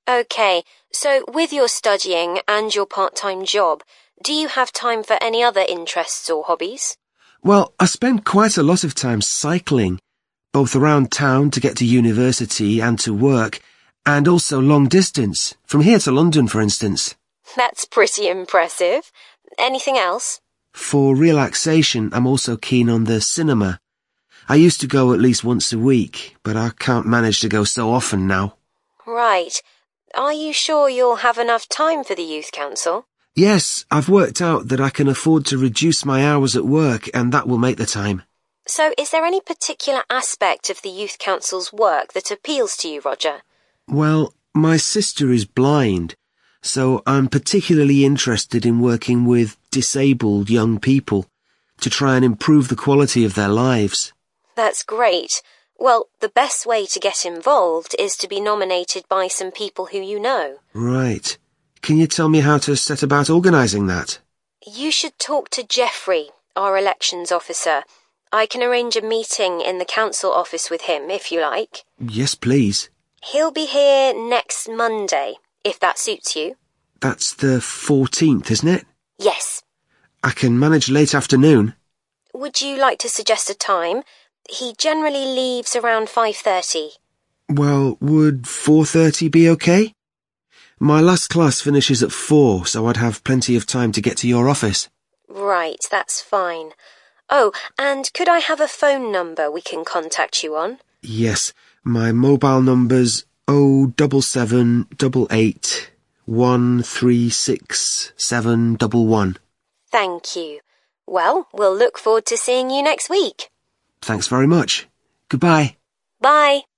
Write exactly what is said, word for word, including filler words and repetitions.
OK, so with your studying and your part-time job, do you have time for any other interests or hobbies? Well, I spend quite a lot of time cycling, both around town to get to university and to work, and also long distance, from here to London, for instance. That's pretty impressive. Anything else? For relaxation, I'm also keen on the cinema. I used to go at least once a week, but I can't manage to go so often now. Right. Are you sure you'll have enough time for the Youth Council? Yes, I've worked out that I can afford to reduce my hours at work, and that will make the time. So is there any particular aspect of the Youth Council's work that appeals to you, Roger? Well, my sister is blind, so I'm particularly interested in working with disabled young people to try and improve the quality of their lives. That's great. Well, the best way to get involved is to be nominated by some people who you know. Right. Can you tell me how to set about organising that? You should talk to Jeffrey, our elections officer. I can arrange a meeting in the council office with him, if you like. Yes, please. He'll be here next Monday, if that suits you. That's the fourteenth, isn't it? Yes. I can manage late afternoon. Would you like to suggest a time? He generally leaves around five thirty. Well, would four thirty be okay? My last class finishes at four, so I'd have plenty of time to get to your office. Right, that's fine. Oh, and could I have a phone number we can contact you on? Yes, my mobile number's oh double seven double eight one three six seven double one. Thank you. Well, we'll look forward to seeing you next week. Thanks very much. Goodbye. Bye.